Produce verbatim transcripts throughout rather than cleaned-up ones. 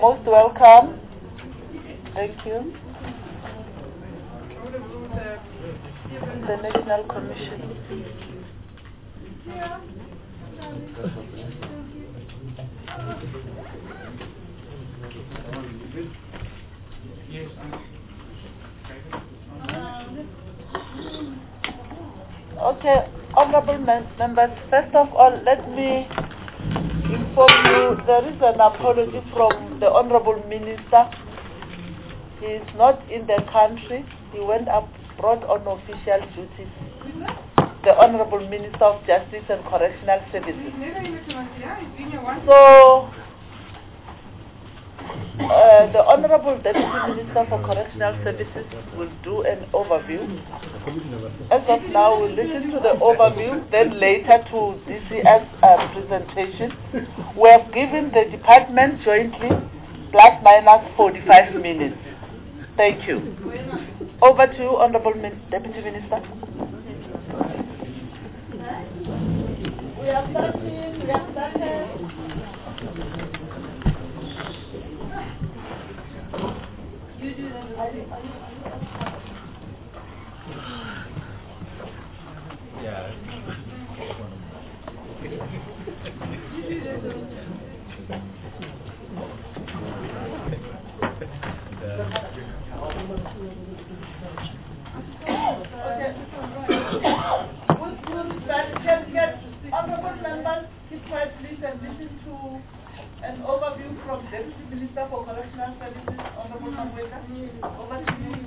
Most welcome. Thank you. The National Commission. Okay, honorable mem members, first of all, let me inform you there is an apology from the Honorable Minister. He is not in the country. He went abroad on official duties. The Honorable Minister of Justice and Correctional Services. So, uh, the Honorable Deputy Minister for Correctional Services will do an overview. As of now, we'll listen to the overview, then later to D C S uh, presentation. We have given the department jointly plus minus forty-five minutes. Thank you. Over to you, Honorable Min Deputy Minister. We are starting, we are starting. You do that. Yeah. Honorable members, keep quiet please and listen to an overview from Deputy Minister for Correctional Services, Honorable Mangweka. Over to you,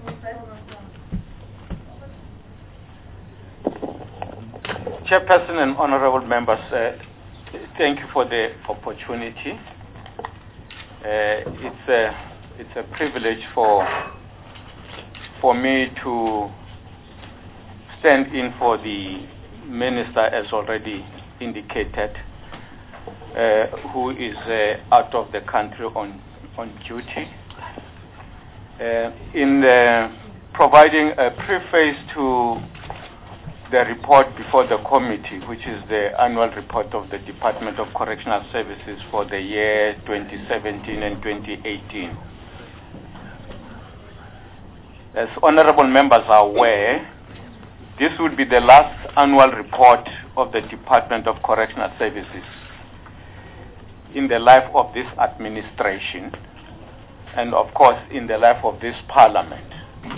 Chairperson and honorable members, uh, thank you for the opportunity. Uh, it's a it's a privilege for for me to stand in for the minister, as already indicated, uh, who is uh, out of the country on on duty. Uh, in the, providing a preface to the report before the committee, which is the annual report of the Department of Correctional Services for the year twenty seventeen and twenty eighteen. As honorable members are aware, this would be the last annual report of the Department of Correctional Services in the life of this administration and, of course, in the life of this parliament.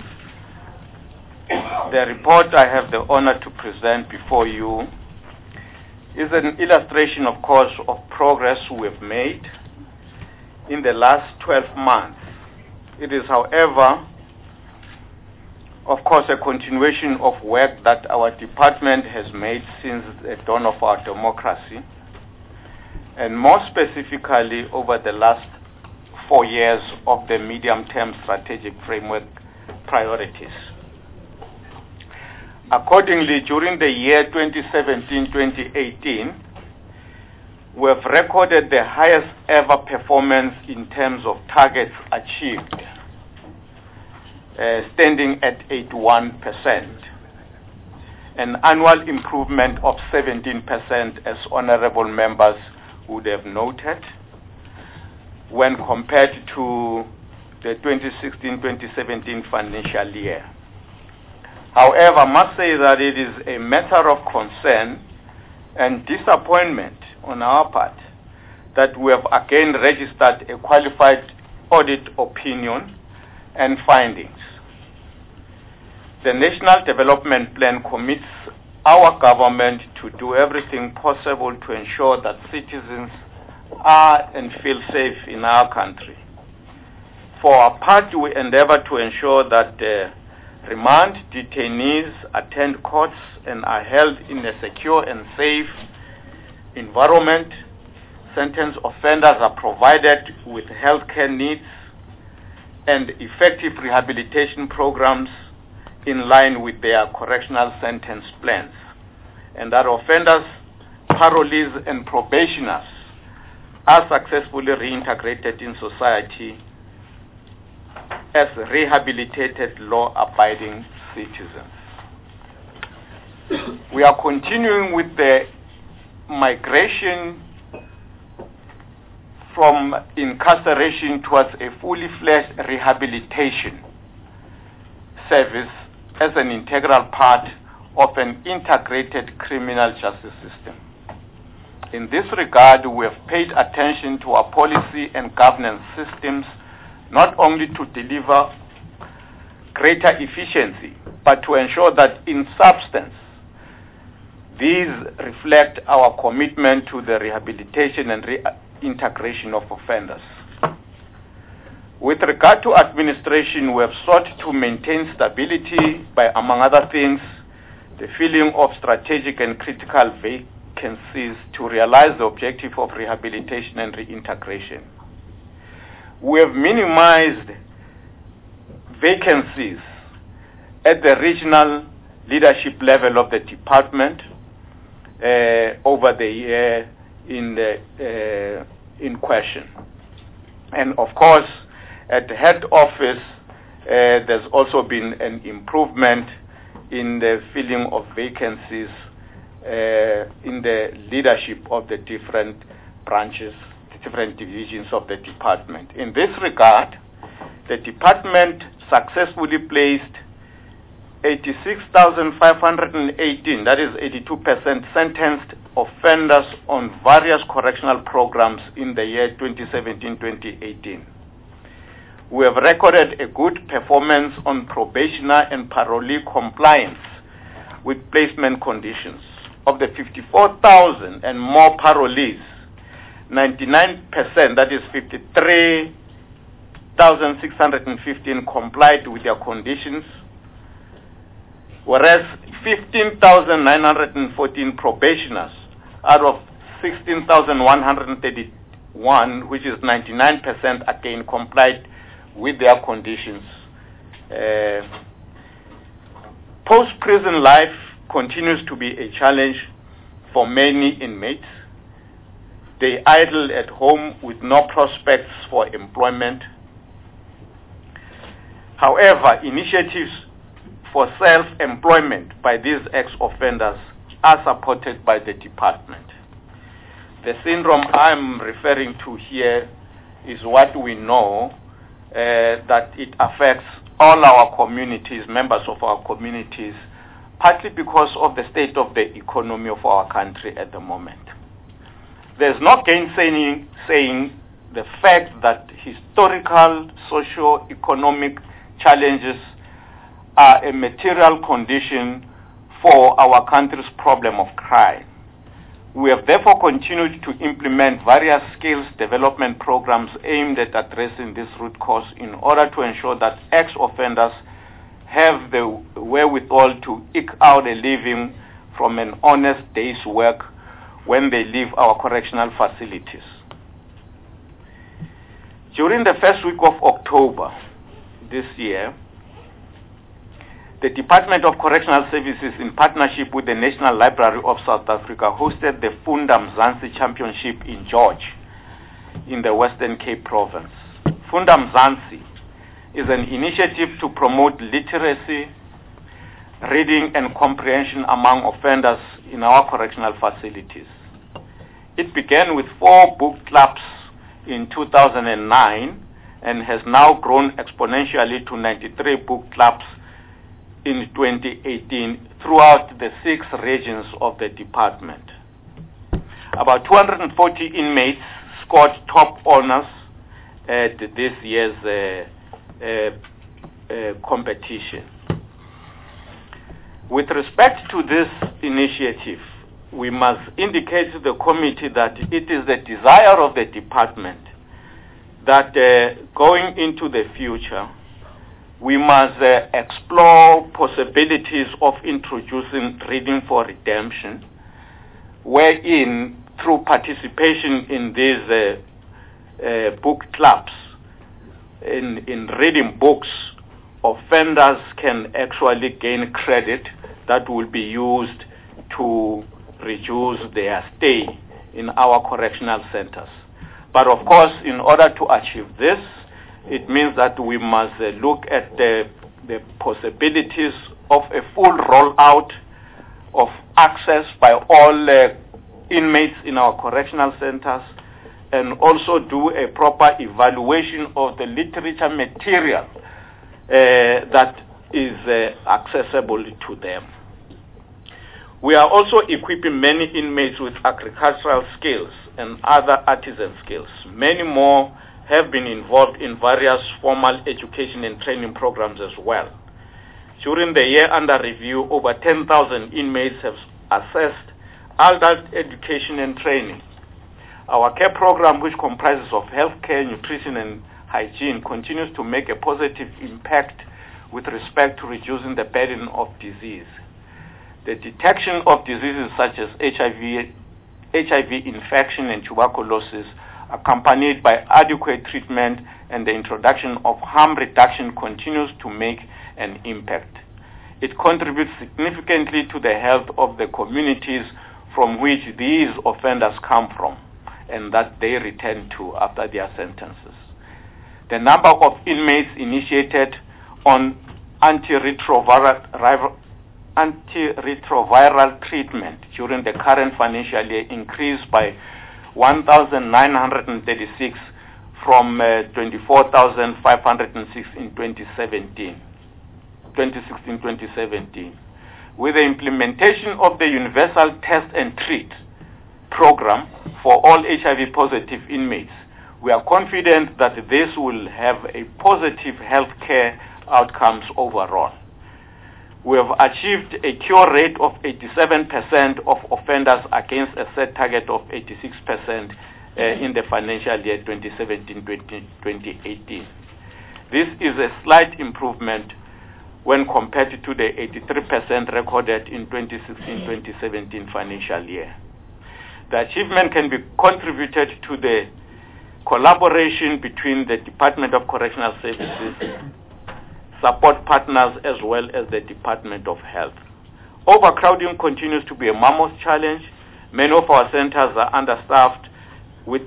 The report I have the honor to present before you is an illustration, of course, of progress we have made in the last twelve months. It is, however, of course, a continuation of work that our department has made since the dawn of our democracy, and more specifically over the last four years of the medium-term strategic framework priorities. Accordingly, during the year twenty seventeen twenty eighteen, we have recorded the highest ever performance in terms of targets achieved, uh, standing at eighty-one percent, an annual improvement of seventeen percent, as honorable members would have noted, when compared to the twenty sixteen twenty seventeen financial year. However, I must say that it is a matter of concern and disappointment on our part that we have again registered a qualified audit opinion and findings. The National Development Plan commits our government to do everything possible to ensure that citizens are and feel safe in our country. For our part, we endeavor to ensure that uh, remand detainees attend courts and are held in a secure and safe environment. Sentenced offenders are provided with healthcare needs and effective rehabilitation programs in line with their correctional sentence plans, and that offenders, parolees, and probationers are successfully reintegrated in society as rehabilitated, law-abiding citizens. We are continuing with the migration from incarceration towards a fully fledged rehabilitation service as an integral part of an integrated criminal justice system. In this regard, we have paid attention to our policy and governance systems, not only to deliver greater efficiency, but to ensure that in substance, these reflect our commitment to the rehabilitation and reintegration of offenders. With regard to administration, we have sought to maintain stability by, among other things, the filling of strategic and critical vacancies to realize the objective of rehabilitation and reintegration. We have minimized vacancies at the regional leadership level of the department uh, over the year in the uh, in question. And of course, at the head office, uh, there's also been an improvement in the filling of vacancies uh, in the leadership of the different branches, the different divisions of the department. In this regard, the department successfully placed eighty-six thousand five hundred eighteen, that is eighty-two percent, sentenced offenders on various correctional programs in the year twenty seventeen to twenty eighteen. We have recorded a good performance on probationer and parolee compliance with placement conditions. Of the fifty-four thousand and more parolees, ninety-nine percent, that is fifty-three thousand six hundred fifteen, complied with their conditions, whereas fifteen thousand nine hundred fourteen probationers out of sixteen thousand one hundred thirty-one, which is ninety-nine percent, again complied with their conditions. Uh, Post-prison life continues to be a challenge for many inmates. They idle at home with no prospects for employment. However, initiatives for self-employment by these ex-offenders are supported by the department. The syndrome I'm referring to here is what we know uh, that it affects all our communities, members of our communities, partly because of the state of the economy of our country at the moment. There's no gainsaying saying the fact that historical, socio-economic challenges are a material condition for our country's problem of crime. We have therefore continued to implement various skills development programs aimed at addressing this root cause in order to ensure that ex-offenders have the wherewithal to eke out a living from an honest day's work when they leave our correctional facilities. During the first week of October this year, the Department of Correctional Services, in partnership with the National Library of South Africa, hosted the Funda Mzansi Championship in George, in the Western Cape Province. Funda Mzansi is an initiative to promote literacy, reading, and comprehension among offenders in our correctional facilities. It began with four book clubs in two thousand nine and has now grown exponentially to ninety-three book clubs in twenty eighteen throughout the six regions of the department. About two hundred forty inmates scored top honors at this year's uh, uh, uh, competition. With respect to this initiative, we must indicate to the committee that it is the desire of the department that uh, going into the future, we must uh, explore possibilities of introducing reading for redemption, wherein through participation in these uh, uh, book clubs, in, in reading books, offenders can actually gain credit that will be used to reduce their stay in our correctional centers. But of course, in order to achieve this, it means that we must uh, look at the, the possibilities of a full rollout of access by all uh, inmates in our correctional centers, and also do a proper evaluation of the literature material uh, that is uh, accessible to them. We are also equipping many inmates with agricultural skills and other artisan skills. Many more have been involved in various formal education and training programs as well. During the year under review, over ten thousand inmates have assessed adult education and training. Our care program, which comprises of healthcare, nutrition, and hygiene, continues to make a positive impact with respect to reducing the burden of disease. The detection of diseases such as H I V, H I V infection and tuberculosis, accompanied by adequate treatment and the introduction of harm reduction, continues to make an impact. It contributes significantly to the health of the communities from which these offenders come from and that they return to after their sentences. The number of inmates initiated on antiretroviral, antiretroviral treatment during the current financial year increased by one thousand nine hundred thirty-six from uh, twenty-four thousand five hundred six in twenty seventeen, twenty sixteen twenty seventeen. With the implementation of the Universal Test and Treat program for all H I V positive inmates, we are confident that this will have a positive healthcare outcomes overall. We have achieved a cure rate of eighty-seven percent of offenders against a set target of eighty-six percent uh, in the financial year twenty seventeen twenty eighteen. This is a slight improvement when compared to the eighty-three percent recorded in twenty sixteen twenty seventeen financial year. The achievement can be contributed to the collaboration between the Department of Correctional Services, support partners, as well as the Department of Health. Overcrowding continues to be a mammoth challenge. Many of our centers are understaffed with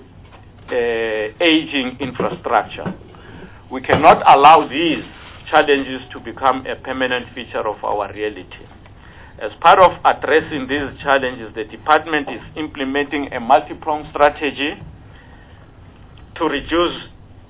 uh, aging infrastructure. We cannot allow these challenges to become a permanent feature of our reality. As part of addressing these challenges, the department is implementing a multi-pronged strategy to reduce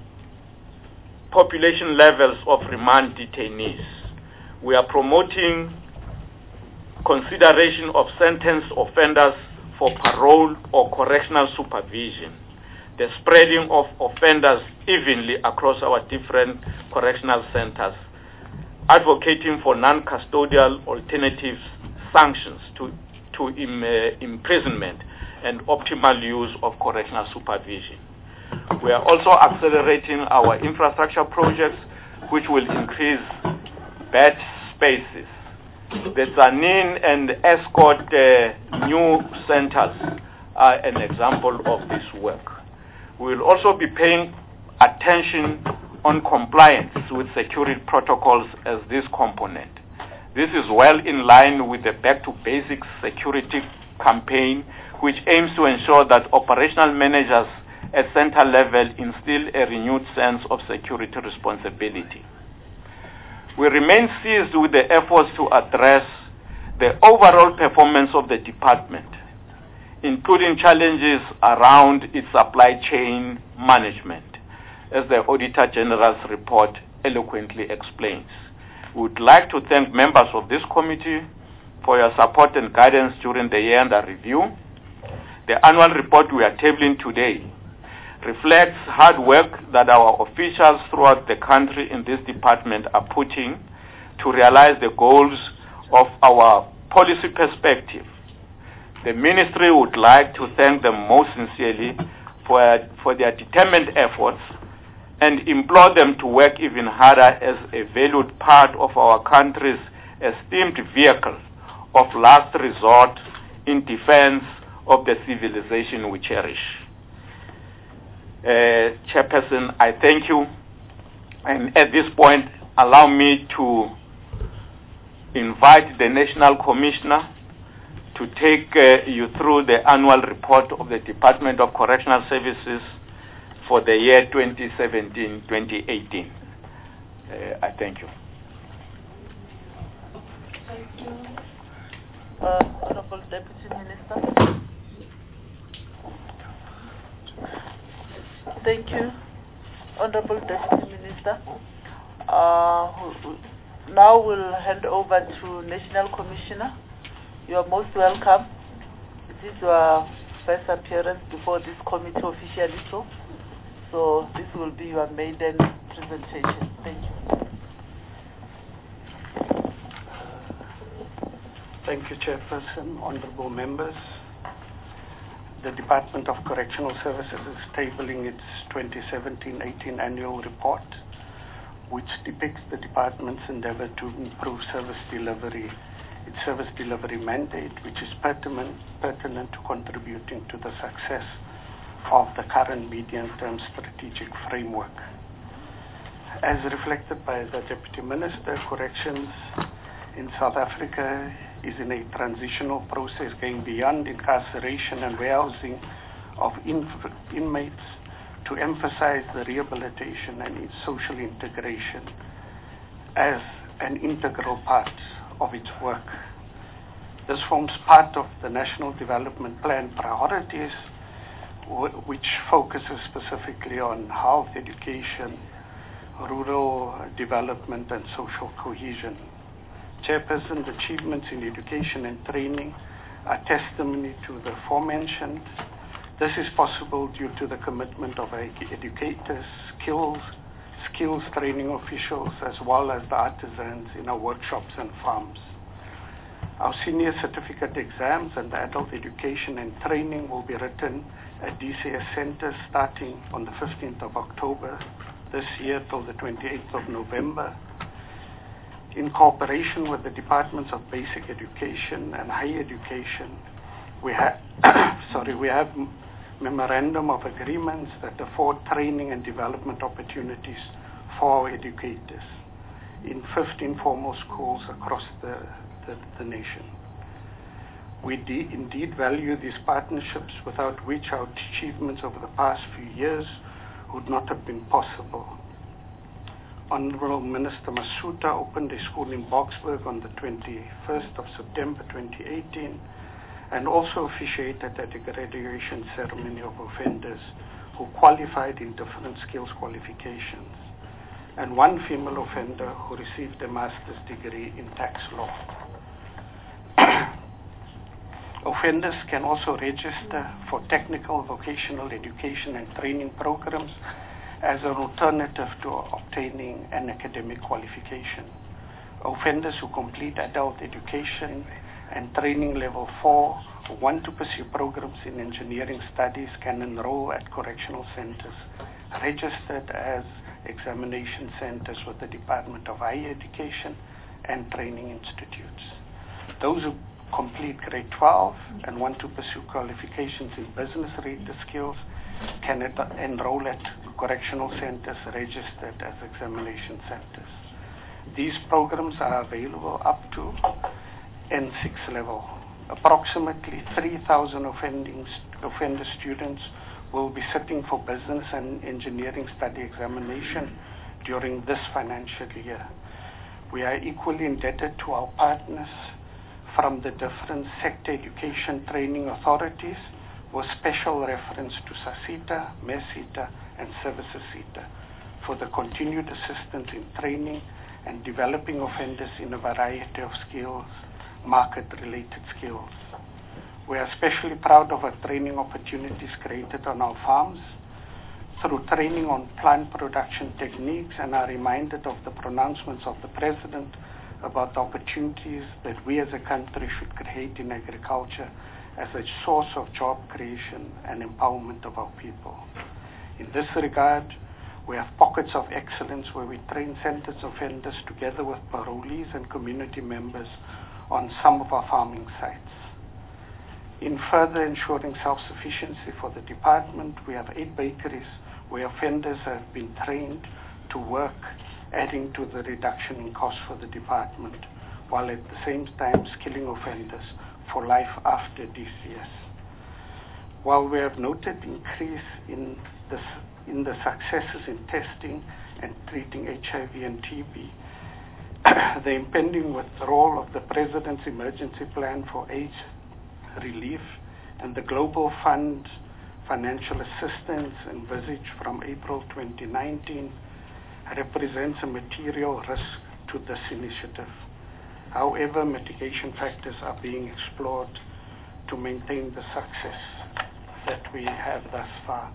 population levels of remand detainees. We are promoting consideration of sentenced offenders for parole or correctional supervision, the spreading of offenders evenly across our different correctional centers, advocating for non-custodial alternatives sanctions to, to im, uh, imprisonment and optimal use of correctional supervision. We are also accelerating our infrastructure projects which will increase bed spaces. The Zanin and Escort uh, new centers are an example of this work. We will also be paying attention on compliance with security protocols as this component. This is well in line with the Back to Basics security campaign, which aims to ensure that operational managers at center level instill a renewed sense of security responsibility. We remain seized with the efforts to address the overall performance of the department, including challenges around its supply chain management, as the Auditor General's report eloquently explains. We would like to thank members of this committee for your support and guidance during the year under review. The annual report we are tabling today reflects hard work that our officials throughout the country in this department are putting to realize the goals of our policy perspective. The ministry would like to thank them most sincerely for, for their determined efforts and implore them to work even harder as a valued part of our country's esteemed vehicle of last resort in defense of the civilization we cherish. Uh, Chairperson, I thank you. And at this point, allow me to invite the National Commissioner to take uh, you through the annual report of the Department of Correctional Services for the year twenty seventeen twenty eighteen. Uh, I thank you. Thank you. Uh, Honorable Deputy Minister. Thank you, Honorable Deputy Minister. Uh, now we'll hand over to National Commissioner. You are most welcome. This is your first appearance before this committee officially, so, so this will be your maiden presentation. Thank you. Thank you, Chairperson, honorable members. The Department of Correctional Services is tabling its twenty seventeen eighteen annual report, which depicts the department's endeavor to improve service delivery, its service delivery mandate, which is pertinent, pertinent to contributing to the success of the current medium-term strategic framework. As reflected by the Deputy Minister, corrections in South Africa is in a transitional process going beyond incarceration and warehousing of inf- inmates to emphasize the rehabilitation and its social integration as an integral part of its work. This forms part of the National Development Plan priorities, w- which focuses specifically on health, education, rural development, and social cohesion. Chairperson, the achievements in education and training are testimony to the aforementioned. This is possible due to the commitment of educators, skills, skills training officials, as well as the artisans in our workshops and farms. Our senior certificate exams and the adult education and training will be written at D C S centers starting on the fifteenth of October this year till the twenty-eighth of November. In cooperation with the Departments of Basic Education and Higher Education, we have sorry, we have memorandum of agreements that afford training and development opportunities for our educators in fifteen formal schools across the, the, the nation. We de- indeed value these partnerships, without which our achievements over the past few years would not have been possible. Honorable Minister Masuta opened a school in Boksburg on the twenty-first of September twenty eighteen and also officiated at a graduation ceremony of offenders who qualified in different skills qualifications, and one female offender who received a master's degree in tax law. Offenders can also register for technical vocational education and training programs as an alternative to obtaining an academic qualification. Offenders who complete adult education and training level four who want to pursue programs in engineering studies can enroll at correctional centers registered as examination centers with the Department of Higher Education and Training Institutes. Those who complete grade twelve and want to pursue qualifications in business-related skills can enroll at correctional centers registered as examination centers. These programs are available up to N six level. Approximately three thousand offending, offender students will be sitting for business and engineering study examination during this financial year. We are equally indebted to our partners from the different sector education training authorities, with special reference to SACITA, MESITA, and Services SITA, for the continued assistance in training and developing offenders in a variety of skills, market-related skills. We are especially proud of our training opportunities created on our farms through training on plant production techniques, and are reminded of the pronouncements of the President about the opportunities that we as a country should create in agriculture as a source of job creation and empowerment of our people. In this regard, we have pockets of excellence where we train sentence offenders together with parolees and community members on some of our farming sites. In further ensuring self-sufficiency for the department, we have eight bakeries where offenders have been trained to work, adding to the reduction in costs for the department, while at the same time skilling offenders for life after D C S. While we have noted increase in the, in the successes in testing and treating H I V and T B, the impending withdrawal of the President's Emergency Plan for AIDS Relief and the Global Fund financial assistance envisaged from April twenty nineteen represents a material risk to this initiative. However, mitigation factors are being explored to maintain the success that we have thus far.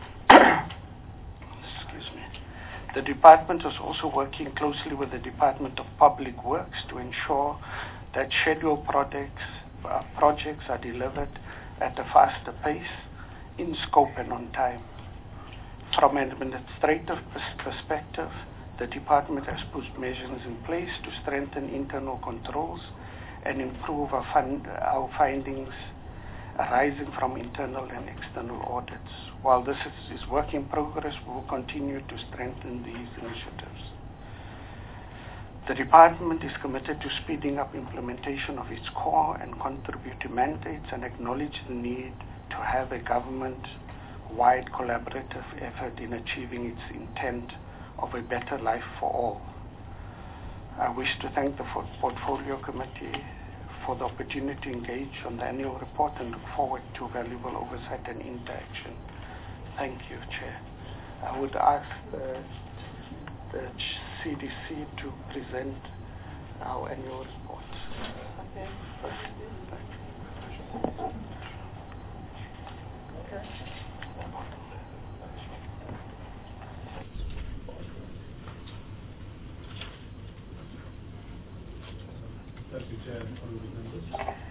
Excuse me. The department is also working closely with the Department of Public Works to ensure that scheduled projects, uh, projects are delivered at a faster pace, in scope and on time. From an administrative perspective, the department has put measures in place to strengthen internal controls and improve our, fund, our findings arising from internal and external audits. While this is, is work in progress, we will continue to strengthen these initiatives. The department is committed to speeding up implementation of its core and contributory mandates and acknowledge the need to have a government-wide collaborative effort in achieving its intent of a better life for all. I wish to thank the Portfolio Committee for the opportunity to engage on the annual report and look forward to valuable oversight and interaction. Thank you, Chair. I would ask the, the C D C to present our annual report. Okay. Okay. Thank you, Chair. Honourable members.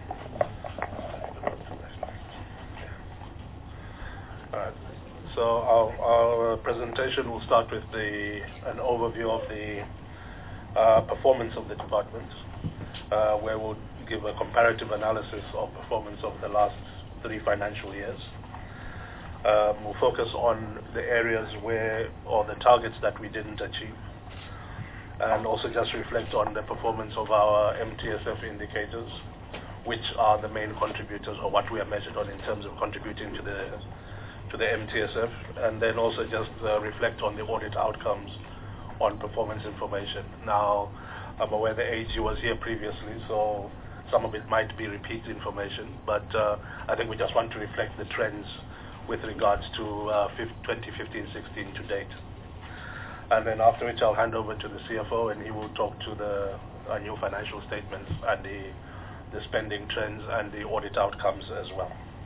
All right. So our, our presentation will start with the an overview of the uh, performance of the department, uh, where we'll give a comparative analysis of performance of the last three financial years. Um, we'll focus on the areas where, or the targets that we didn't achieve, and also just reflect on the performance of our M T S F indicators, which are the main contributors, or what we are measured on in terms of contributing to the to the M T S F, and then also just uh, reflect on the audit outcomes on performance information. Now, I'm aware the A G was here previously, so some of it might be repeat information, but uh, I think we just want to reflect the trends with regards to uh, twenty fifteen sixteen to date. And then after which I'll hand over to the C F O, and he will talk to the uh, new financial statements and the, the spending trends and the audit outcomes as well.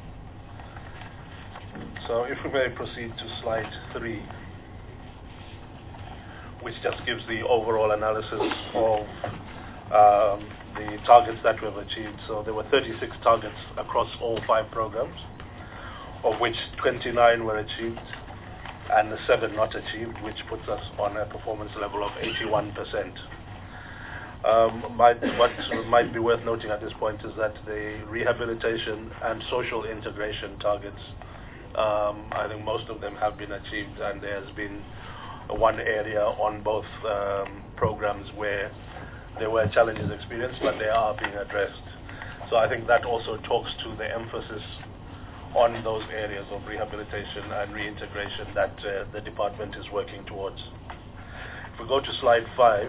So if we may proceed to slide three, which just gives the overall analysis of um, the targets that we have achieved. So there were thirty-six targets across all five programs, of which twenty-nine were achieved and seven not achieved, which puts us on a performance level of eighty-one percent. Um, might, what might be worth noting at this point is that the rehabilitation and social integration targets, um, I think most of them have been achieved, and there has been one area on both um, programs where there were challenges experienced, but they are being addressed. So I think that also talks to the emphasis on those areas of rehabilitation and reintegration that uh, the department is working towards. If we go to slide five,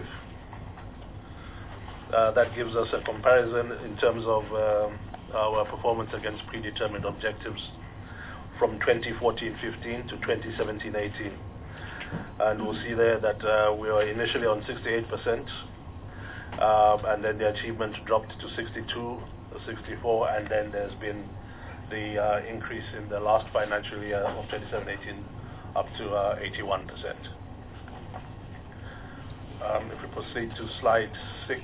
uh, that gives us a comparison in terms of um, our performance against predetermined objectives from twenty fourteen fifteen to twenty seventeen eighteen. And we'll see there that uh, we were initially on sixty-eight percent, um, and then the achievement dropped to sixty-two, sixty-four, and then there's been the uh, increase in the last financial year of twenty-seven eighteen up to uh, eighty-one percent. Um, if we proceed to slide six,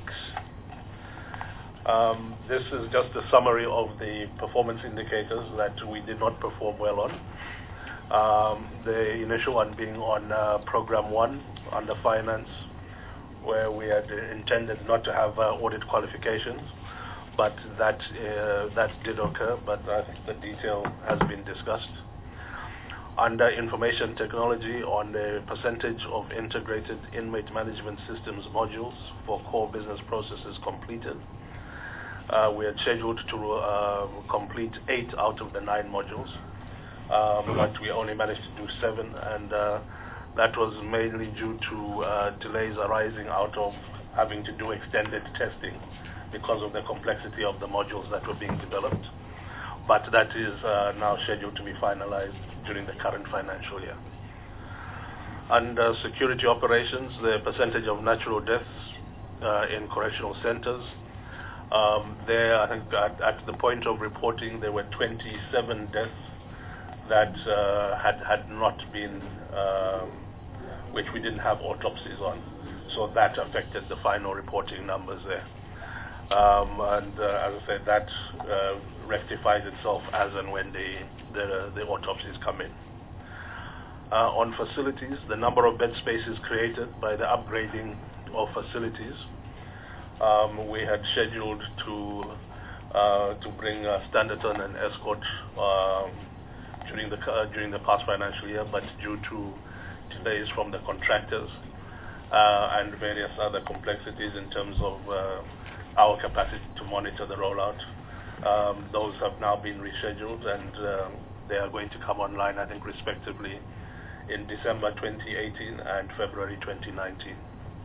um, this is just a summary of the performance indicators that we did not perform well on. Um, the initial one being on uh, program one under finance, where we had intended not to have uh, audit qualifications, but that uh, that did occur, but I think the detail has been discussed. Under information technology, on the percentage of integrated inmate management systems modules for core business processes completed, uh, we had scheduled to uh, complete eight out of the nine modules, um, but we only managed to do seven, and uh, that was mainly due to uh, delays arising out of having to do extended testing because of the complexity of the modules that were being developed. but that is uh, now scheduled to be finalized during the current financial year. Under security operations, the percentage of natural deaths uh, in correctional centers, um, there, I think at, at the point of reporting, there were twenty-seven deaths that uh, had, had not been, uh, which we didn't have autopsies on. So that affected the final reporting numbers there. Um, and uh, as I said, that uh, rectifies itself as and when the, the, the autopsies come in. Uh, on facilities, the number of bed spaces created by the upgrading of facilities, um, we had scheduled to uh, to bring uh, Standerton and Escort um, during the uh, during the past financial year, but due to delays from the contractors uh, and various other complexities in terms of uh, our capacity to monitor the rollout, um, those have now been rescheduled, and uh, they are going to come online, I think, respectively, in December twenty eighteen and February twenty nineteen.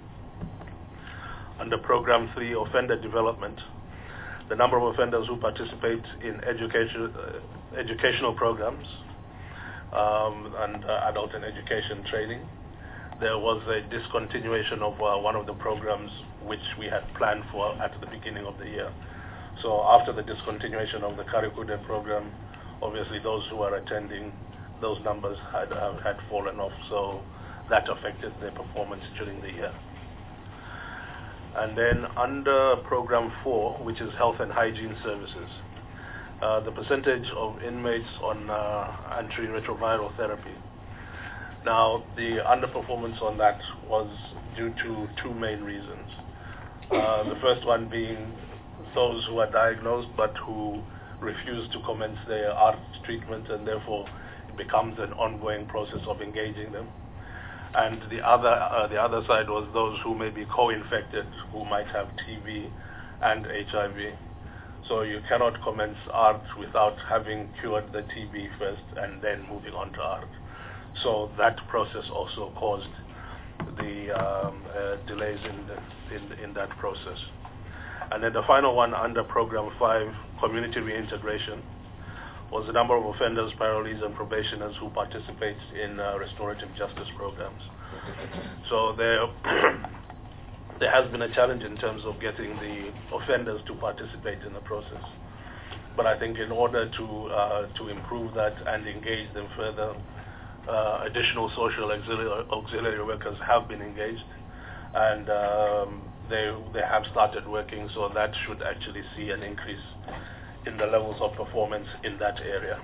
Under Program three, Offender Development, the number of offenders who participate in education, uh, educational programs um, and uh, adult and education training, there was a discontinuation of uh, one of the programs which we had planned for at the beginning of the year. So after the discontinuation of the Karikude program, obviously those who are attending, those numbers had uh, had fallen off, so that affected their performance during the year. And then under Program four, which is Health and Hygiene Services, uh, the percentage of inmates on uh, antiretroviral therapy. Now, the underperformance on that was due to two main reasons. Uh, the first one being those who are diagnosed but who refuse to commence their A R T treatment, and therefore becomes an ongoing process of engaging them. And the other uh, the other side was those who may be co-infected, who might have T B and H I V. So you cannot commence A R T without having cured the T B first and then moving on to A R T. So that process also caused the um, uh, delays in, the, in, in that process. And then the final one under Program five, Community Reintegration, was the number of offenders, parolees, and probationers who participate in uh, restorative justice programs. So there, there has been a challenge in terms of getting the offenders to participate in the process. But I think in order to uh, to improve that and engage them further, uh, additional social auxiliary, auxiliary workers have been engaged, and um, they they have started working. So that should actually see an increase in the levels of performance in that area.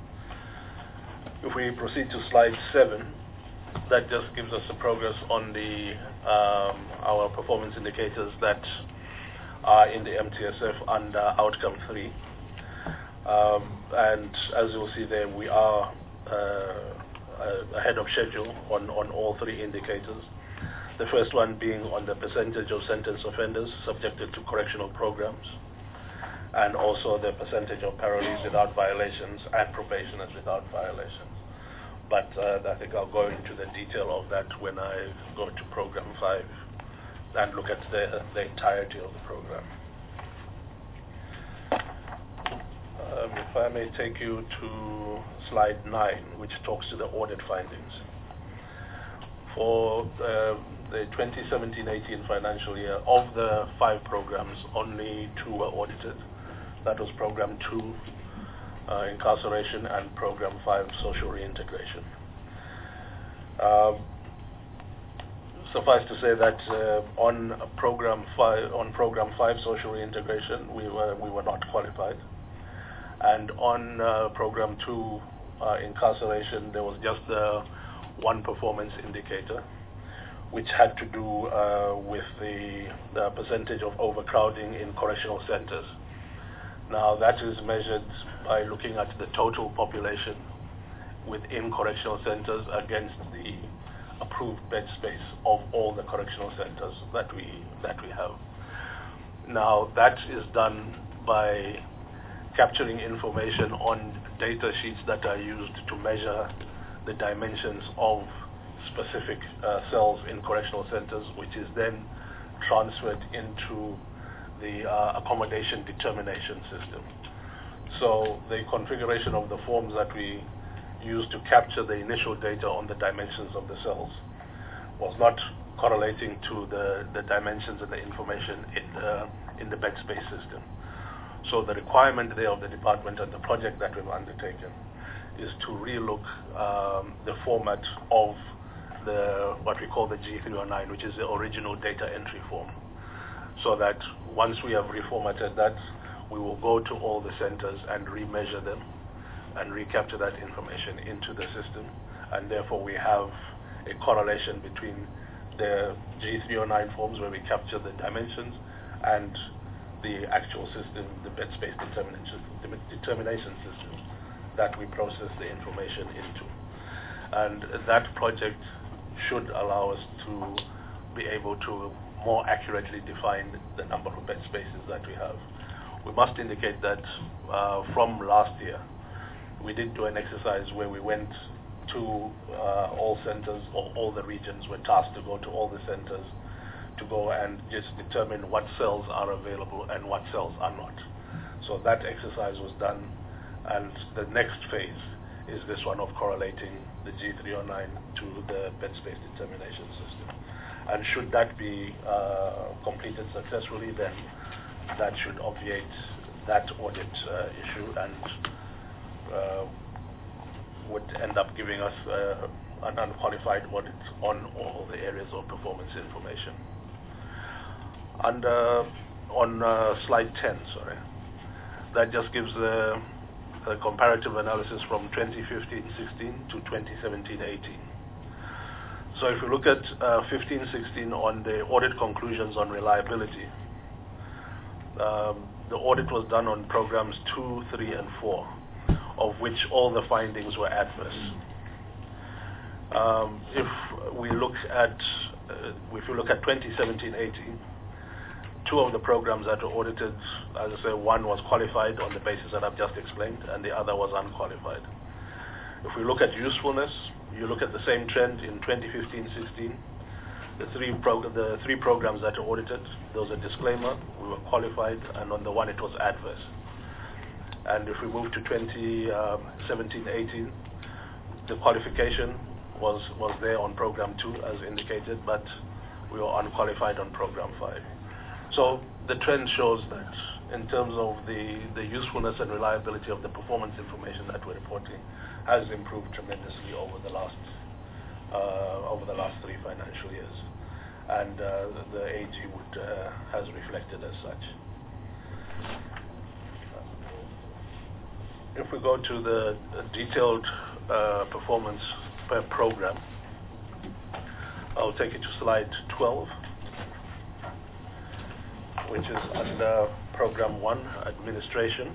If we proceed to slide seven, that just gives us a progress on the um, our performance indicators that are in the M T S F under Outcome three. Um, and as you'll see there, we are uh, ahead of schedule on, on all three indicators. The first one being on the percentage of sentenced offenders subjected to correctional programs, and also the percentage of parolees without violations and probationers without violations. But uh, I think I'll go into the detail of that when I go to Program five and look at the, the entirety of the program. Um, if I may take you to slide nine, which talks to the audit findings. For uh, the twenty seventeen eighteen financial year, of the five programs, only two were audited. That was Program two, uh, Incarceration, and Program five, Social Reintegration. Um, suffice to say that uh, on Program five, on Program five, Social Reintegration, we were we were not qualified, and on uh, Program two, uh, Incarceration, there was just uh, one performance indicator, which had to do uh, with the, the percentage of overcrowding in correctional centers. Now, that is measured by looking at the total population within correctional centers against the approved bed space of all the correctional centers that we that we have. Now, that is done by capturing information on data sheets that are used to measure the dimensions of specific uh, cells in correctional centers, which is then transferred into the uh, accommodation determination system. So the configuration of the forms that we used to capture the initial data on the dimensions of the cells was not correlating to the, the dimensions and the information in the, in the bed space system. So the requirement there of the department and the project that we've undertaken is to relook um, the format of the what we call the G three oh nine, which is the original data entry form, so that once we have reformatted that, we will go to all the centers and remeasure them and recapture that information into the system, and therefore we have a correlation between the G three oh nine forms where we capture the dimensions and the actual system, the bed space determination, determination system that we process the information into. And that project should allow us to be able to more accurately define the number of bed spaces that we have. We must indicate that uh, from last year, we did do an exercise where we went to uh, all centers, or all the regions were tasked to go to all the centers to go and just determine what cells are available and what cells are not. So that exercise was done, and the next phase is this one of correlating the G three oh nine to the bed space determination system. And should that be uh, completed successfully, then that should obviate that audit uh, issue and uh, would end up giving us uh, an unqualified audit on all the areas of performance information. And uh, on uh, slide ten, sorry, that just gives the, the comparative analysis from twenty fifteen sixteen to twenty seventeen eighteen. So if you look at uh, fifteen sixteen on the audit conclusions on reliability, um, the audit was done on programs two, three, and four, of which all the findings were adverse. Um, if we look at, uh, if you look at twenty seventeen eighteen, two of the programs that were audited, as I say, one was qualified on the basis that I've just explained, and the other was unqualified. If we look at usefulness, you look at the same trend in twenty fifteen sixteen. The three, prog the three programs that were audited, there was a disclaimer, we were qualified, and on the one it was adverse. And if we move to twenty seventeen eighteen, the qualification was, was there on program two as indicated, but we were unqualified on program five. So the trend shows that in terms of the, the usefulness and reliability of the performance information that we're reporting has improved tremendously over the last uh, over the last three financial years, and uh, the A G would uh, has reflected as such. If we go to the detailed uh, performance per program, I'll take you to slide twelve, which is under program one, administration.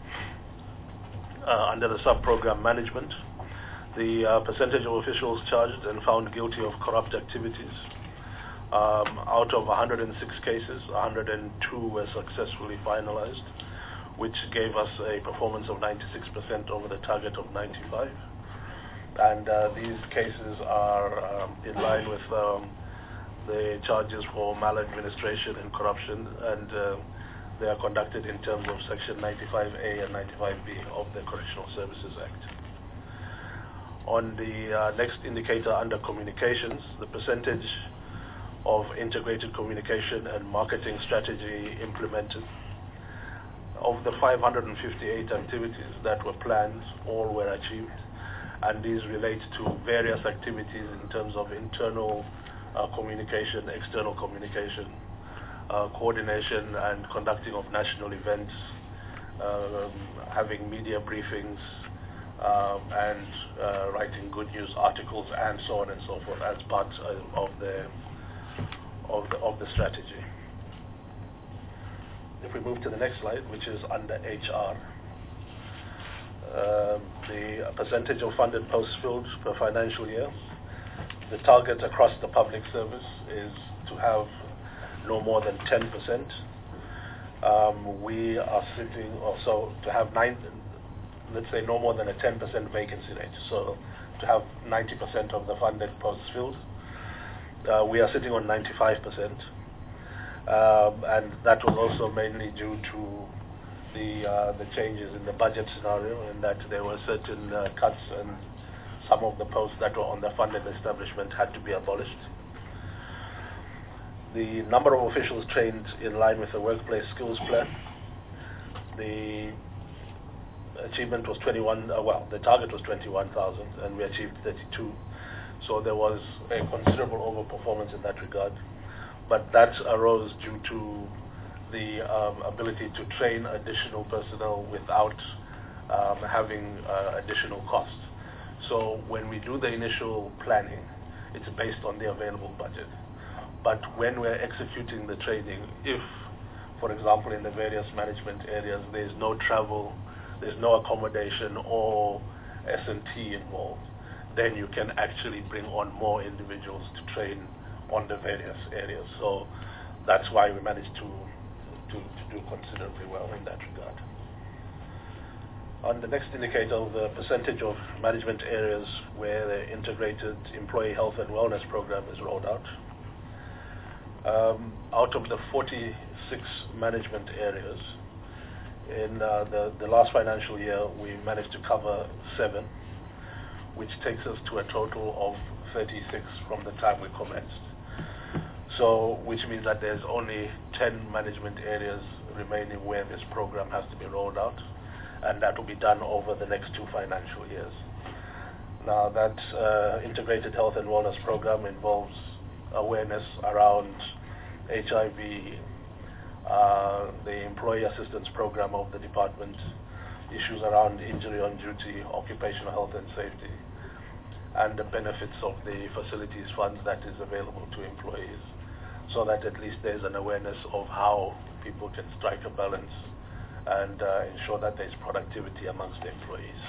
Uh, under the sub-program management, the uh, percentage of officials charged and found guilty of corrupt activities. Um, out of one hundred six cases, one hundred two were successfully finalized, which gave us a performance of ninety-six percent over the target of ninety-five. And uh, these cases are um, in line with um, the charges for maladministration and corruption, and uh, they are conducted in terms of Section ninety-five A and ninety-five B of the Correctional Services Act. On the uh, next indicator under communications, the percentage of integrated communication and marketing strategy implemented. Of the five hundred fifty-eight activities that were planned, all were achieved, and these relate to various activities in terms of internal uh, communication, external communication, uh, coordination and conducting of national events, um, having media briefings, um, and uh, writing good news articles, and so on and so forth as part uh, of the of the of the strategy. If we move to the next slide, which is under H R, uh, the percentage of funded posts filled per financial year. The target across the public service is to have no more than ten percent. Um, we are sitting also to have nine, let's say no more than a ten percent vacancy rate. So to have ninety percent of the funded posts filled. Uh, we are sitting on ninety-five percent. Um, and that was also mainly due to the uh, the changes in the budget scenario, in that there were certain uh, cuts and some of the posts that were on the funded establishment had to be abolished. The number of officials trained in line with the workplace skills plan, the achievement was twenty-one, uh, well, the target was twenty-one thousand and we achieved thirty-two. So there was a considerable overperformance in that regard. But that arose due to the um, ability to train additional personnel without um, having uh, additional costs. So when we do the initial planning, it's based on the available budget. But when we're executing the training, if, for example, in the various management areas, there's no travel, there's no accommodation or S and T involved, then you can actually bring on more individuals to train on the various areas. So that's why we managed to, to, to do considerably well in that regard. On the next indicator, the percentage of management areas where the integrated employee health and wellness program is rolled out. Um, out of the forty-six management areas, in uh, the, the last financial year, we managed to cover seven, which takes us to a total of thirty-six from the time we commenced. So, which means that there's only ten management areas remaining where this program has to be rolled out, and that will be done over the next two financial years. Now, that uh, integrated health and wellness program involves awareness around H I V, uh, the employee assistance program of the department, issues around injury on duty, occupational health and safety, and the benefits of the facilities funds that is available to employees, so that at least there's an awareness of how people can strike a balance and uh, ensure that there's productivity amongst the employees.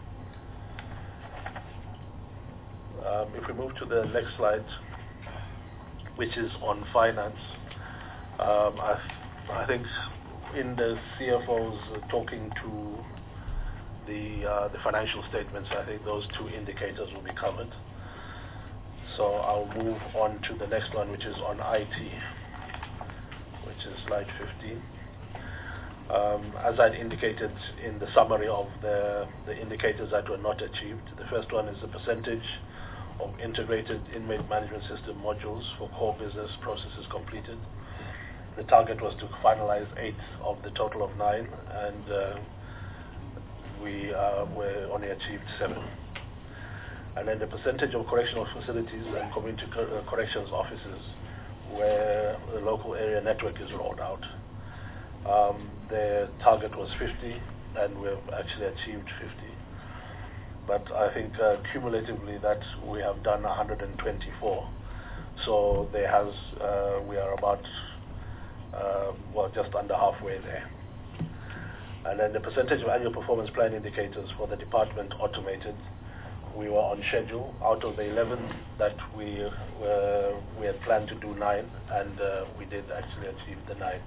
Um, if we move to the next slide, which is on finance, um, I, I think in the C F O's uh, talking to the uh, the financial statements, I think those two indicators will be covered. So I'll move on to the next one, which is on I T, which is slide fifteen. Um, as I'd indicated in the summary of the, the indicators that were not achieved, the first one is the percentage of integrated inmate management system modules for core business processes completed. The target was to finalize eight of the total of nine, and uh, we uh, were only achieved seven. And then the percentage of correctional facilities and community cor uh, corrections offices where the local area network is rolled out. Um, the target was fifty, and we've actually achieved fifty. But I think uh, cumulatively that we have done one hundred twenty-four. So there has, uh, we are about, uh, well, just under halfway there. And then the percentage of annual performance plan indicators for the department automated, we were on schedule. Out of the eleven that we uh, we had planned to do nine, and uh, we did actually achieve the nine.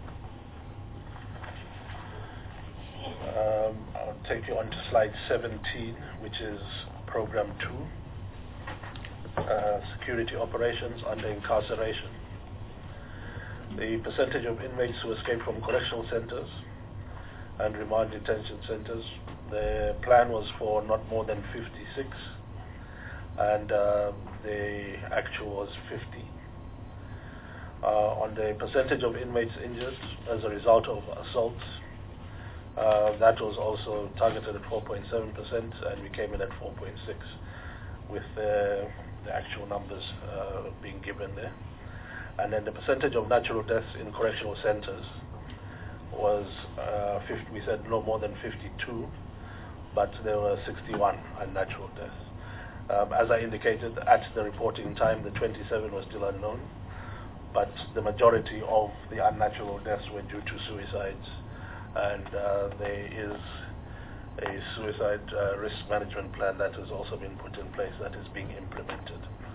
Um, I'll take you on to slide seventeen, which is program two, uh, security operations under incarceration. The percentage of inmates who escape from correctional centers and remand detention centers, the plan was for not more than fifty-six, and uh, the actual was fifty. Uh, on the percentage of inmates injured as a result of assaults, Uh, that was also targeted at four point seven percent, and we came in at four point six, with uh, the actual numbers uh, being given there. And then the percentage of natural deaths in correctional centers was, uh, fifty, we said no more than fifty-two, but there were sixty-one unnatural deaths. Um, as I indicated, at the reporting time, the twenty-seven was still unknown, but the majority of the unnatural deaths were due to suicides. And uh, there is a suicide uh, risk management plan that has also been put in place that is being implemented.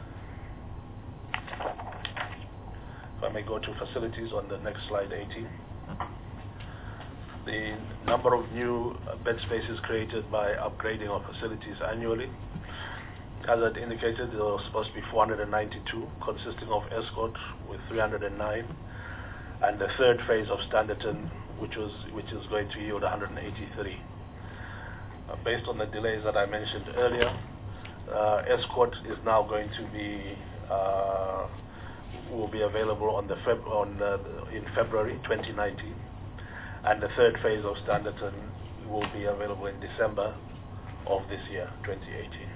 If I may go to facilities on the next slide, eighteen. The number of new bed spaces created by upgrading of facilities annually, as I indicated, there was supposed to be four hundred ninety-two, consisting of Escort with three hundred nine, and the third phase of Standerton, which was which is going to yield one hundred eighty-three. Uh, based on the delays that I mentioned earlier, uh, Escort is now going to be uh, will be available on the Feb on uh, in February twenty nineteen, and the third phase of Standerton will be available in December of this year, twenty eighteen.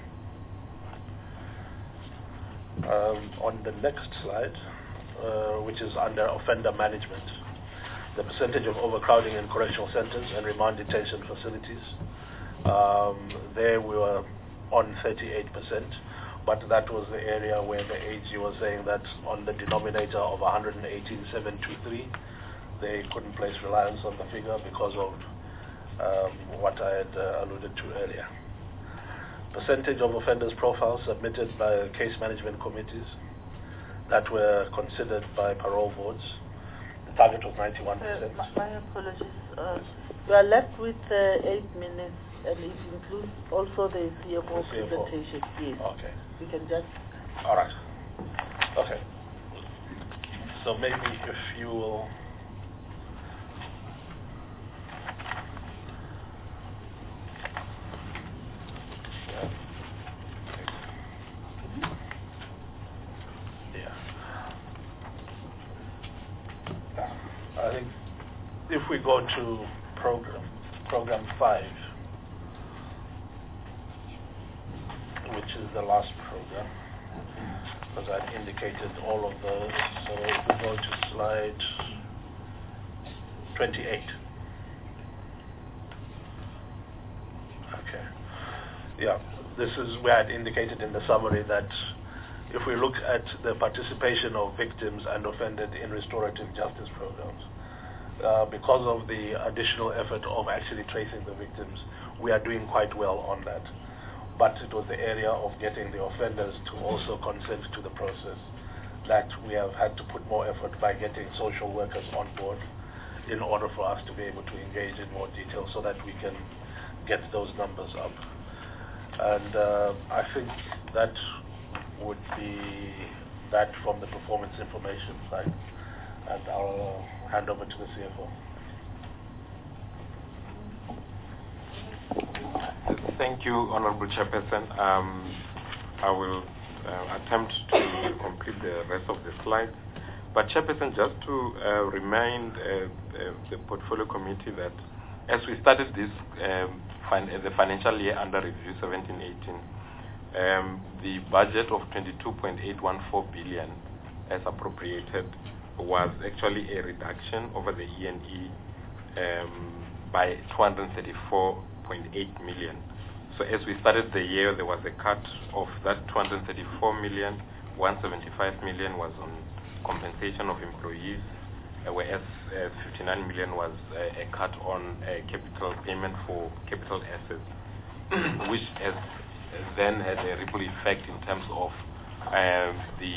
Um, on the next slide, uh, which is under offender management, the percentage of overcrowding in correctional centers and remand detention facilities. Um, there we were on thirty-eight percent, but that was the area where the A G was saying that on the denominator of one hundred eighteen thousand seven hundred twenty-three, they couldn't place reliance on the figure because of um, what I had uh, alluded to earlier. Percentage of offenders profiles submitted by case management committees that were considered by parole boards. The target was ninety-one percent. Uh, my, my apologies. Uh, we are left with uh, eight minutes, and it includes also the C F O, the C F O. presentation. Yes. Okay. We can just. All right. Okay. So maybe if you will. I think if we go to program program five, which is the last program, because I've indicated all of those. So if we go to slide twenty-eight. Okay. Yeah, this is where I'd indicated in the summary that if we look at the participation of victims and offended in restorative justice programs, uh, because of the additional effort of actually tracing the victims, we are doing quite well on that. But it was the area of getting the offenders to also consent to the process that we have had to put more effort by getting social workers on board in order for us to be able to engage in more detail so that we can get those numbers up. And uh, I think that would be that from the performance information side, and I'll uh, hand over to the C F O. Thank you, Honorable Chairperson. Um, I will uh, attempt to complete the rest of the slides. But Chairperson, just to uh, remind uh, uh, the Portfolio Committee that as we started this um, fin the financial year under review seventeen eighteen, Um, the budget of twenty-two point eight one four billion as appropriated was actually a reduction over the E and E um, by two hundred thirty-four point eight million. So as we started the year, there was a cut of that two hundred thirty-four million. one hundred seventy-five million was on compensation of employees, uh, whereas uh, fifty-nine million was uh, a cut on uh, capital payment for capital assets, which has then had a ripple effect in terms of um, the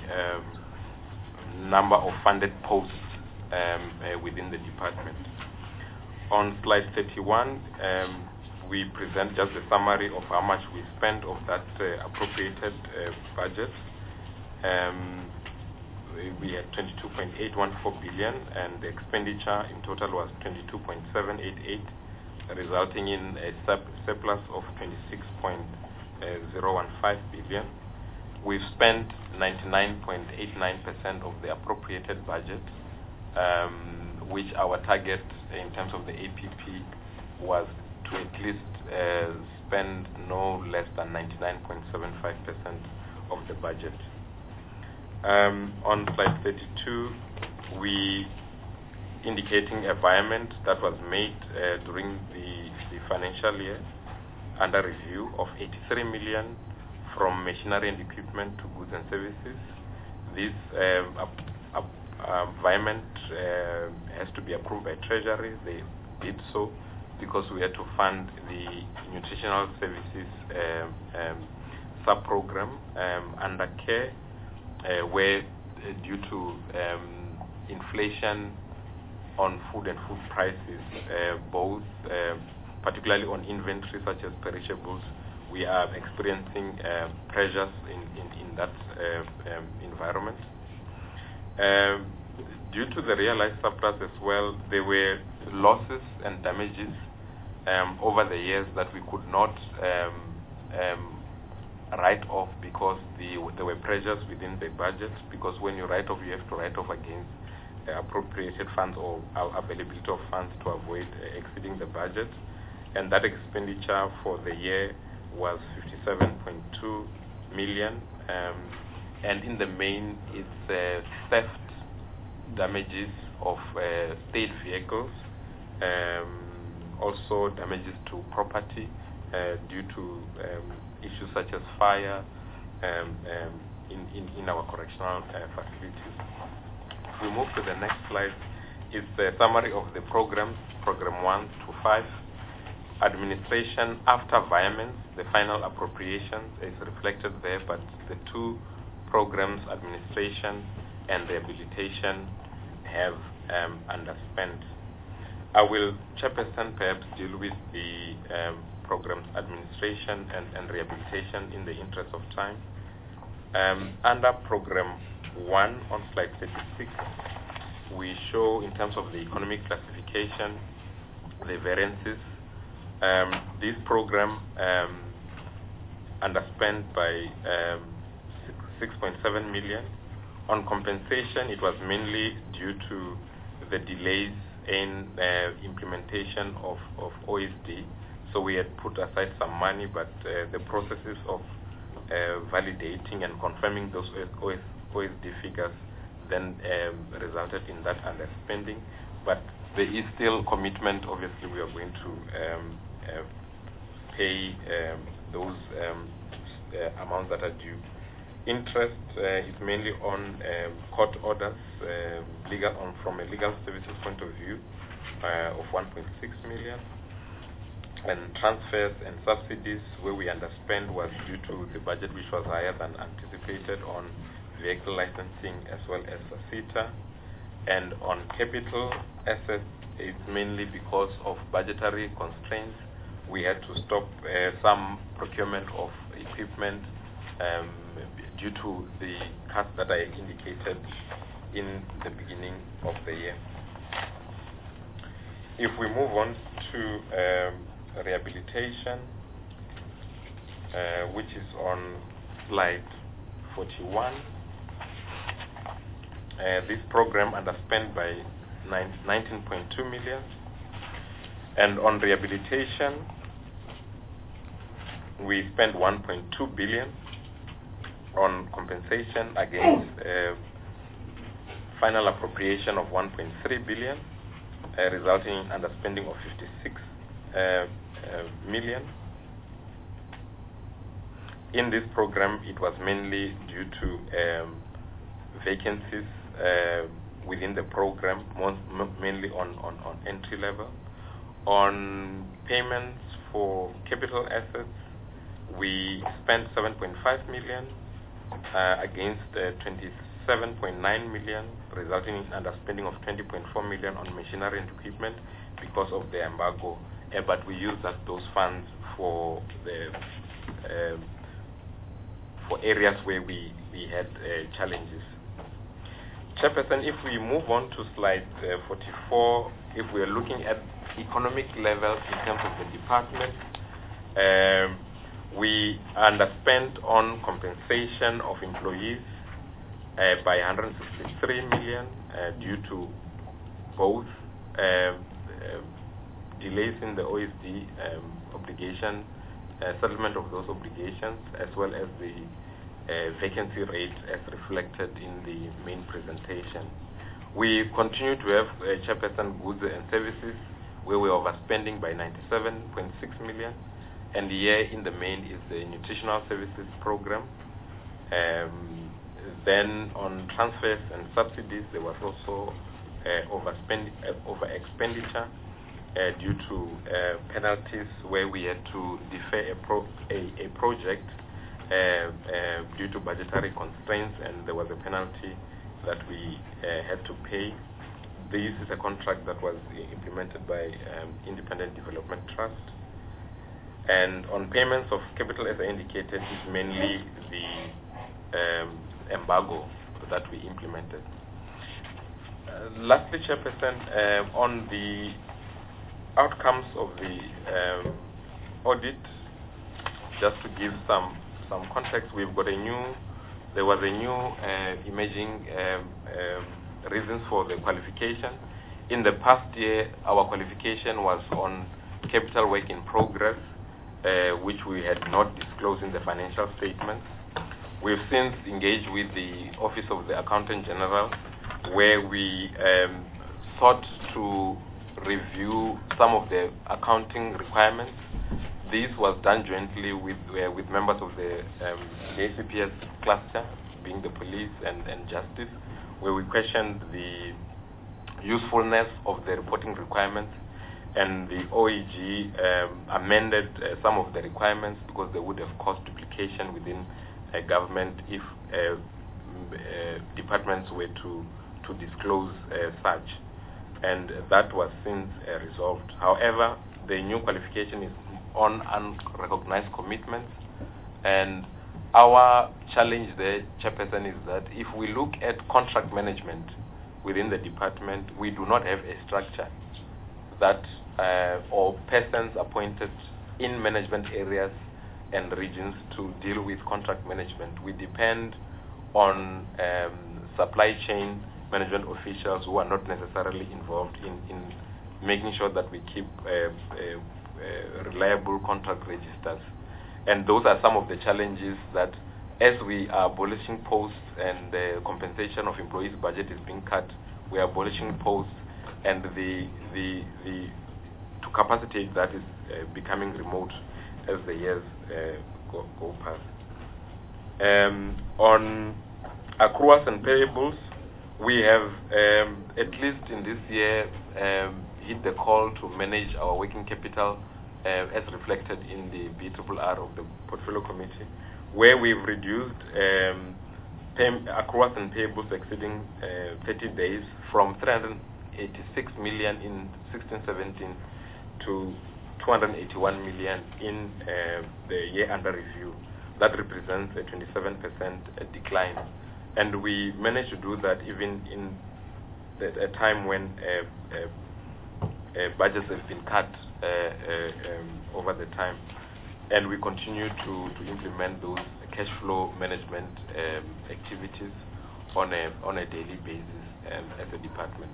um, number of funded posts um, uh, within the department. On slide thirty-one, um, we present just a summary of how much we spent of that uh, appropriated uh, budget. Um, we had twenty-two point eight one four billion, and the expenditure in total was twenty-two point seven eight eight, resulting in a surplus of twenty-six point zero one five billion. We've spent ninety-nine point eight nine percent of the appropriated budget, um, which our target in terms of the A P P was to at least uh, spend no less than ninety-nine point seven five percent of the budget. Um, on slide thirty-two, we indicating environment that was made uh, during the, the financial year under review of eighty-three million from machinery and equipment to goods and services. This um, up, up, uh, environment uh, has to be approved by Treasury. They did so because we had to fund the nutritional services um, um, sub-program um, under care, uh, where uh, due to um, inflation on food and food prices, uh, both uh, particularly on inventory such as perishables, we are experiencing uh, pressures in, in, in that uh, um, environment. Um, due to the realized surplus as well, there were losses and damages um, over the years that we could not um, um, write off because the, there were pressures within the budget, because when you write off, you have to write off against uh, appropriated funds or availability of funds to avoid uh, exceeding the budget. And that expenditure for the year was fifty-seven point two million, um, and in the main it's uh, theft damages of uh, state vehicles, um, also damages to property uh, due to um, issues such as fire um, um, in, in, in our correctional uh, facilities. If we move to the next slide, it's a summary of the programs, program one to five. Administration after environments, the final appropriations is reflected there, but the two programs, administration and rehabilitation, have um, underspent. I will, Chairperson, perhaps deal with the um, programs administration and, and rehabilitation in the interest of time. Um, under program one on slide thirty-six, we show in terms of the economic classification the variances. Um, this program um, underspent by um, six point seven million. On compensation, it was mainly due to the delays in uh, implementation of, of O S D. So we had put aside some money, but uh, the processes of uh, validating and confirming those O S D figures then um, resulted in that underspending. But there is still commitment. Obviously, we are going to um, uh, pay um, those um, uh, amounts that are due. Interest uh, is mainly on um, court orders, uh, legal on from a legal services point of view uh, of one point six million, and transfers and subsidies where we underspend was due to the budget which was higher than anticipated on vehicle licensing as well as SASITA. And on capital assets, it's mainly because of budgetary constraints. We had to stop uh, some procurement of equipment um, due to the cuts that I indicated in the beginning of the year. If we move on to um, rehabilitation, uh, which is on slide forty-one, uh, this program underspent by nineteen point two million, and on rehabilitation we spent one point two billion on compensation against uh, final appropriation of one point three billion, uh, resulting in underspending of fifty-six uh, uh, million. In this program, it was mainly due to um, vacancies uh, within the program, most, mainly on, on, on entry level. On payments for capital assets, we spent seven point five million uh, against uh, twenty-seven point nine million, resulting in underspending of twenty point four million on machinery and equipment because of the embargo. Uh, but we used that, those funds for the uh, for areas where we, we had uh, challenges. Chairperson, if we move on to slide uh, forty-four, if we are looking at economic levels in terms of the department, um, we underspent on compensation of employees uh, by one hundred sixty-three million uh, due to both uh, uh, delays in the O S D um, obligation, uh, settlement of those obligations, as well as the uh, vacancy rate as reflected in the main presentation. We continue to have uh, Chairperson goods and services where we are overspending by ninety-seven point six million. And here in the main is the nutritional services program. Um, then on transfers and subsidies, there was also uh, overspend, uh, over expenditure uh, due to uh, penalties where we had to defer a, pro a, a project uh, uh, due to budgetary constraints, and there was a penalty that we uh, had to pay. This is a contract that was implemented by um, Independent Development Trust. And on payments of capital, as I indicated, is mainly the um, embargo that we implemented. lastly, Chairperson, uh, on the outcomes of the um, audit, just to give some some context, we've got a new, there was a new uh, emerging um, um, reasons for the qualification. In the past year, our qualification was on capital work in progress, uh, which we had not disclosed in the financial statements. We've since engaged with the Office of the Accountant General, where we um, sought to review some of the accounting requirements. This was done jointly with uh, with members of the um, A C P S cluster, being the police and, and justice, where we questioned the usefulness of the reporting requirements, and the O E G um, amended uh, some of the requirements because they would have caused duplication within uh, government if uh, uh, departments were to to disclose uh, such, and that was since uh, resolved. However, the new qualification is on unrecognized commitments, and our challenge there, Chairperson, is that if we look at contract management within the department, we do not have a structure that uh, or persons appointed in management areas and regions to deal with contract management. We depend on um, supply chain management officials who are not necessarily involved in, in making sure that we keep uh, uh, uh, reliable contract registers. And those are some of the challenges that, as we are abolishing posts and the compensation of employees' budget is being cut, we are abolishing posts, and the the the to capacitate that is uh, becoming remote as the years uh, go, go past. Um, on accruals and payables, we have um, at least in this year um, hit the call to manage our working capital uh, as reflected in the B R R of the Portfolio Committee, where we've reduced um, pay accruals and payables exceeding uh, thirty days from three hundred eighty-six million in sixteen seventeen to two hundred eighty-one million in uh, the year under review. That represents a twenty-seven percent decline. And we managed to do that even in the, a time when uh, uh, uh, budgets have been cut uh, uh, um, over the time. And we continue to, to implement those cash flow management um, activities on a on a daily basis um, as a department.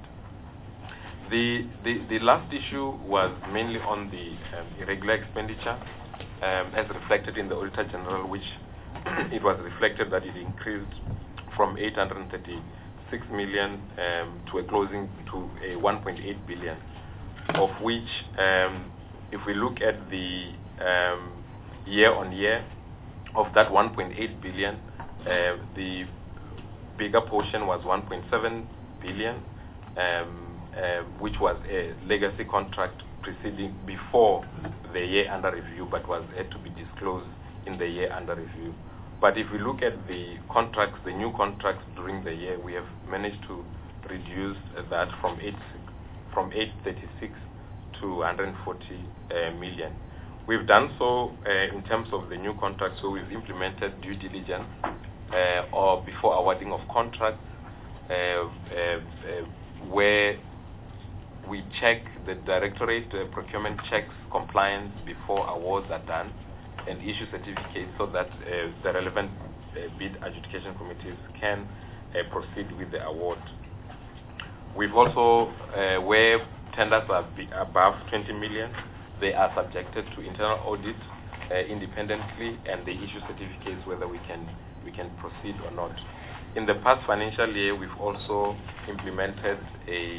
The, the the last issue was mainly on the um, irregular expenditure, um, as reflected in the Auditor General, which it was reflected that it increased from eight hundred thirty-six million um, to a closing to a one point eight billion, of which, um, if we look at the um, year on year of that one point eight billion, uh, the bigger portion was one point seven billion, um, uh, which was a legacy contract preceding before the year under review, but was had to be disclosed in the year under review. But if we look at the contracts, the new contracts during the year, we have managed to reduce that from eight from eight thirty-six to one hundred forty uh, million. We've done so uh, in terms of the new contracts, so we've implemented due diligence uh, or before awarding of contracts, uh, uh, uh, where we check, the Directorate uh, Procurement checks compliance before awards are done and issue certificates so that uh, the relevant uh, bid adjudication committees can uh, proceed with the award. We've also, uh, where tenders are above twenty million, they are subjected to internal audit uh, independently, and they issue certificates whether we can we can proceed or not. In the past financial year, we've also implemented a,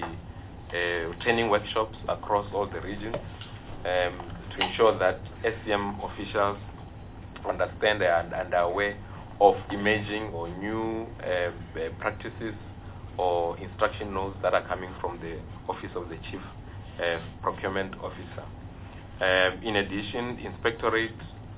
a training workshops across all the regions um, to ensure that S C M officials understand and, and are aware of emerging or new uh, uh, practices or instruction notes that are coming from the Office of the Chief uh, Procurement Officer. Um, in addition, Inspectorate,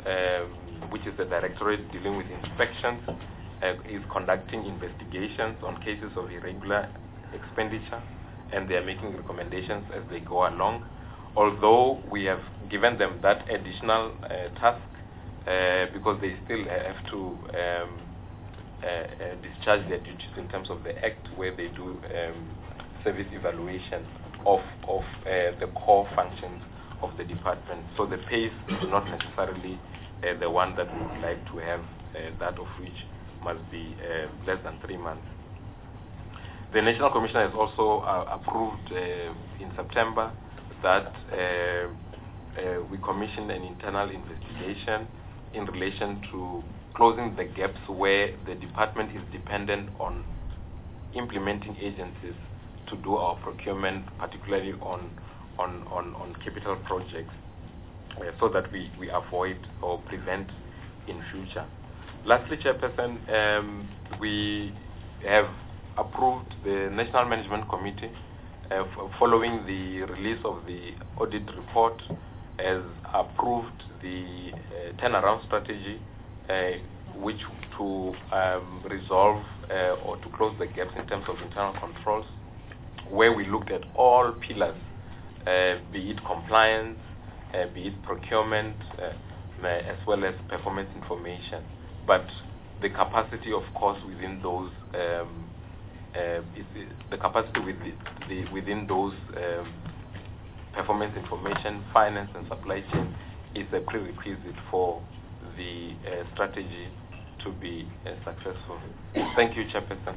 um, which is the directorate dealing with inspections, uh, is conducting investigations on cases of irregular expenditure, and they are making recommendations as they go along. Although we have given them that additional uh, task uh, because they still have to um, uh, uh, discharge their duties in terms of the Act, where they do um, service evaluation of, of uh, the core functions of the department. So the pace is not necessarily uh, the one that we would like to have, uh, that of which must be uh, less than three months. The National Commission has also uh, approved uh, in September that uh, uh, we commission an internal investigation in relation to closing the gaps where the department is dependent on implementing agencies to do our procurement, particularly on on, on, on capital projects, uh, so that we, we avoid or prevent in future. Lastly, Chairperson, um, we have approved the National Management Committee uh, f following the release of the audit report, has approved the uh, turnaround strategy uh, which to um, resolve uh, or to close the gaps in terms of internal controls, where we looked at all pillars, uh, be it compliance, uh, be it procurement, uh, as well as performance information. But the capacity, of course, within those um, uh, is the capacity within, the, within those um, performance information, finance, and supply chain is a prerequisite for the uh, strategy to be uh, successful. Thank you, Chairperson.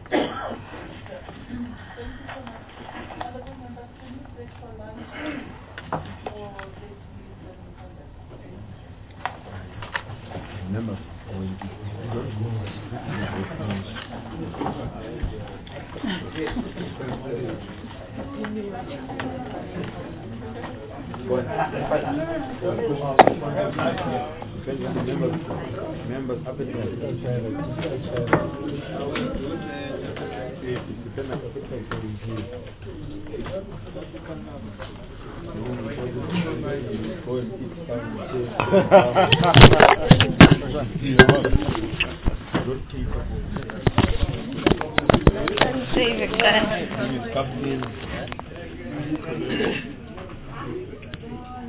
Members Save it,